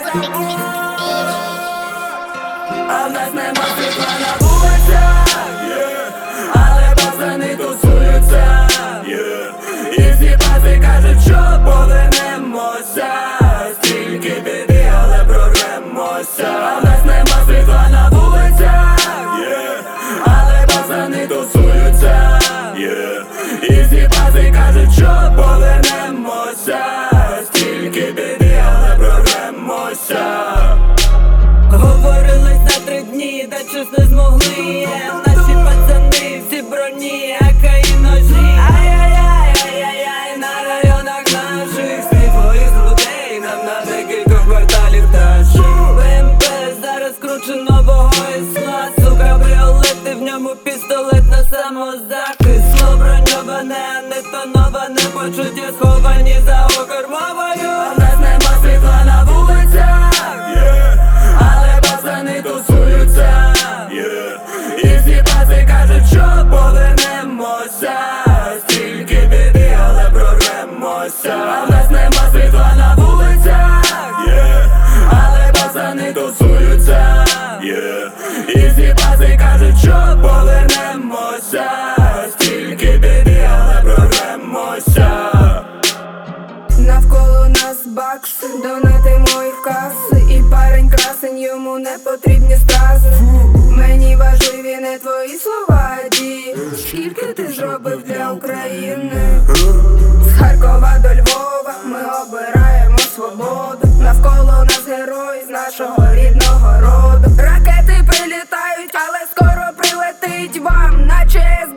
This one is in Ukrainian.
А в нас нема світла на вулицях, але пацани тусуються, і всі бази кажуть, що повернемося. Стільки біди, але прорвемося. А в нас нема світла на вулицях, але пацани тусуються, і всі бази кажуть, що повернемося. Стільки біди, але прорвемося. Говорились за 3 дні, та щось не змогли. Наші пацани всі броні, ака і ножі. Ай-яй-яй, на районах наших світло із людей нам на декілька кварталів тащить. БМП зараз круче нового ісла. Кабріолети, в ньому пістолет на самозахист. Слово броньоване, а не тоноване, почуття сховані за окормовою. А в нас нема світла на вулицях, але пацани тусуються, і всі бази кажуть, що повернемося. Стільки біди, але прорвемося. А в нас нема світла на вулицях, але пацани тусуються, і всі бази кажуть, що повернемося. Стільки біди, але прорвемося. Навколо нас бакси, донати мої в каси. І парень красень, йому не потрібні стрази. Мені важливі не твої слова, дії. Скільки ти зробив для України? З Харкова до Львова ми обираємо свободу. Навколо нас герої з нашого рідного роду. Ракети прилітають, але скоро прилетить вам, наче